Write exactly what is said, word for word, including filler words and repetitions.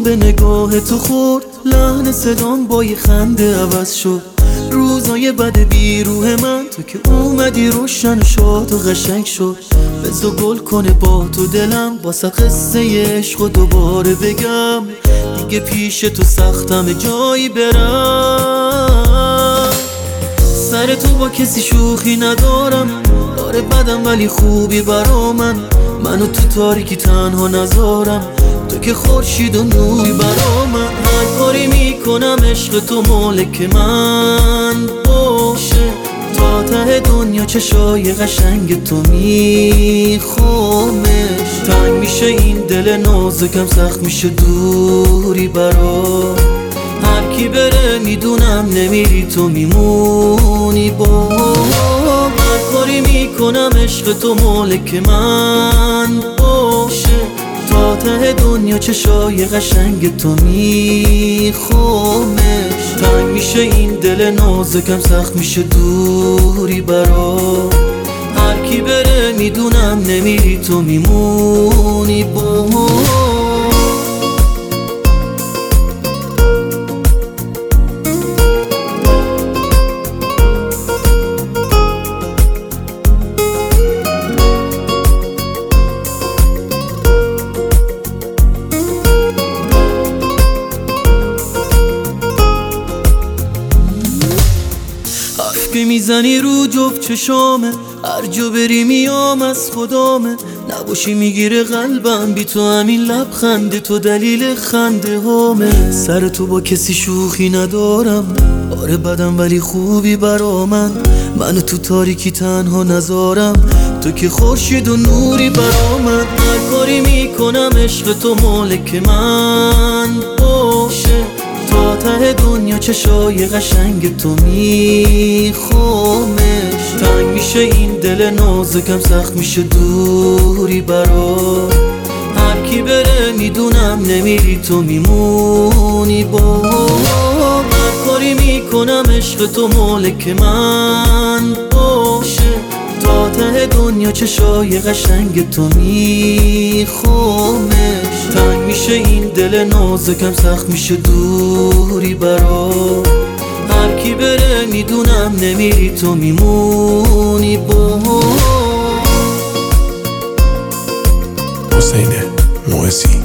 چشام به نگاه تو خورد، لحن صدام با یه خنده عوض شد. روزای بد بی روح من تو که اومدی روشن و شاد و قشنگ شد. بزا گل کنه با تو دلم، واسه قصه عشق و دوباره بگم. دیگه پیش تو سختم جایی برم. سر تو با کسی شوخی ندارم، آره بدم ولی خوبی برا من. منو تو تاریکی تنها نذارم، تو که خورشید و نوری برا من. هر کاری میکنم عشق تو مالک من باشه، تا ته دنیا چشای قشنگ تو میخوامش. تنگ میشه این دل نازکم، سخت میشه دوری برا. هر کی بره میدونم نمیری تو میمونی با. هر کاری میکنم عشق تو مالک من باشه، تا ته دنیا چشای قشنگ تو میخوامش. تنگ میشه این دل نازکم، سخت میشه دوری برا. هر کی بره میدونم نمیری تو میمونی با. که میزنی رو جفت چشامه، هر جا بری میام از خدامه. نباشی میگیره قلبم بی تو، همین لبخند تو دلیل خنده هامه. سر تو با کسی شوخی ندارم، آره بدم ولی خوبی برا من. منو تو تاریکی تنها نذارم، تو که خورشید و نوری برا من. هر کاری میکنم عشق تو مالک من باشه، تا ته دنیا چشای قشنگ تو میخوامش. تنگ میشه این دل نازکم، سخت میشه دوری برا. هر کی بره میدونم نمیری تو میمونی با. هر کاری میکنم عشق تو مالک من باشه، تا ته دنیا چشای قشنگ تو میخوامش. تنگ میشه این دل نازکم، سخت میشه دوری برا. هر کی بره میدونم نمیری تو میمونی با. حسین موسی